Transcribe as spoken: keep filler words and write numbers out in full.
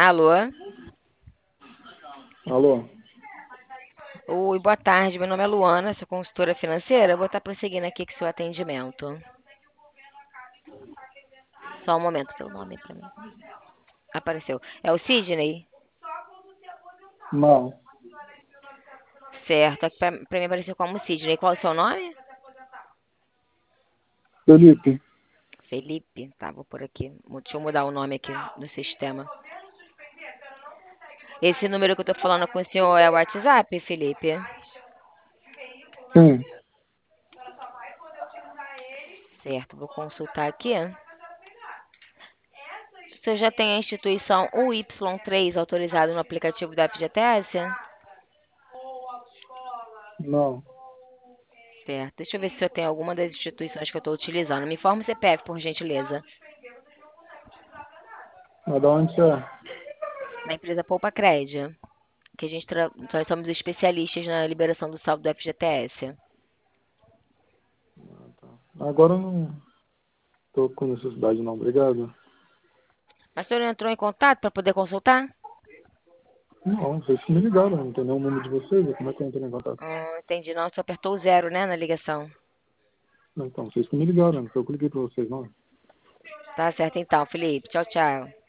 Alô? Alô? Oi, boa tarde. Meu nome é Luana, sou consultora financeira. Eu vou estar prosseguindo aqui com seu atendimento. Só um momento, teu nome para mim. Apareceu. É o Sidney? Não. Certo. Aqui pra, pra mim apareceu como Sidney. Qual é o seu nome? Felipe? Felipe. Tá, vou por aqui. Deixa eu mudar o nome aqui no sistema. Esse número que eu tô falando com o senhor é o WhatsApp, Felipe? Sim. Certo, vou consultar aqui. Você já tem a instituição U Y três autorizada no aplicativo da F G T S? Não. Certo. Deixa eu ver se eu tenho alguma das instituições que eu estou utilizando. Me informe o C P F, por gentileza. Mas da onde você é? Da empresa Poupa Crédito, que a gente tra... nós somos especialistas na liberação do saldo do F G T S. Ah, tá. Agora eu não tô com necessidade não, obrigado. Mas o senhor entrou em contato para poder consultar? Não, vocês que me ligaram, não tem nenhum número de vocês, como é que eu entrei em contato? Hum, entendi. Não, só apertou o zero, né, na ligação. Não, então, vocês que me ligaram, não foi eu que liguei pra vocês, não. Tá certo então, Felipe. Tchau, tchau.